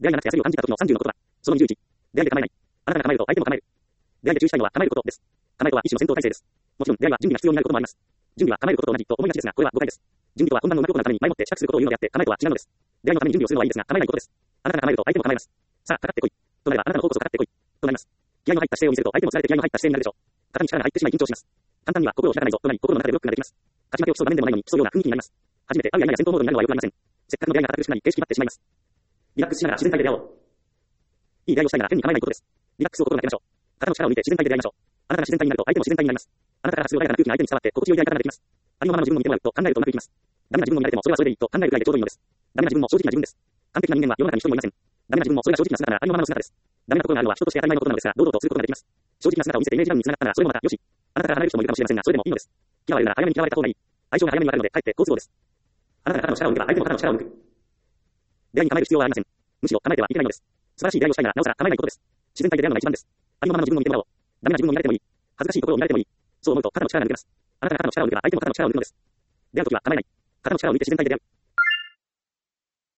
出会いがなくて焦りを感じた時の30のことだ。その21。出会いで構えない。あなたが構えると相手も構える。出会いで注意したいのは構えることです。構えとは一種の戦闘態勢です。もちろん出会いは準備が必要になることもあります。準備は構えることと同じと思いがちですが、これは誤解です。準備とは困難の生み起こるために前もって支度することを言うのであって、構えとは違うのです。出会いのために準備をするのはいいですが、構えないことです。あなたが構えると相手も構えます。さあ、かかってこい。となれば、あなたの方こそかかってこい。となります。気合の入った姿勢を見せると、相手も疲れて気合の入った姿勢になるでしょう。肩に力が入ってしまい緊張します。簡単には心を開かないぞとなり、心の中でブロックができます。勝ち負けを競う場面でもないのに、競うような雰囲気になります。初めて会うやや戦闘モードになるのは良くありません。せっかくの出会いが堅苦しくなり、形式ばってしまいます。リラックスしながら自然体で出会おう。いい出会いをしたいなら変に構えないことです。リラックスを心がけましょう。肩の力を抜いて自然体で出会いましょう。あなたが自然体になると相手も自然体になります。あなたから発する穏やかな空気が相手に伝わって心地よい出会い方ができます。ありのままの自分を見てもらうと考えるとうまくいきます。ダメな自分を見られてもそれはそれでいいと考えるくらいでちょうどいいのです。ダメな自分も正直な自分です。完璧な人間は世の中に一人もいません。ダメな自分もそれが正直な姿ならありのままの姿です。ダメなところがあるのは人として当たり前のことなのですが、堂々とすることができます。正直な姿を見せてイメージダウンにつながったらそれもまたよし。あなたから離れる人もいるかもしれませんが、それでもいいのです。嫌われるなら早めに嫌われた方がいい。相性が早めに分かるので、かえって好都合です。あなたが肩の力を抜けば相手も肩の力を抜く。出会いに構える必要はありません。むしろ構えてはいけないのです。素晴らしい出会いをしたいならなおさら構えないことです。自然体で出会うのが一番です。ありのままの自分を見てもらおう。ダメな自分を見られてもいい。恥ずかしいところを見られてもいい。そう思うと肩の力が抜けます。あなたが肩の力を抜けば相手も肩の力を抜くのです。出会うときは構えない。肩の力を抜いて自然体で出会う。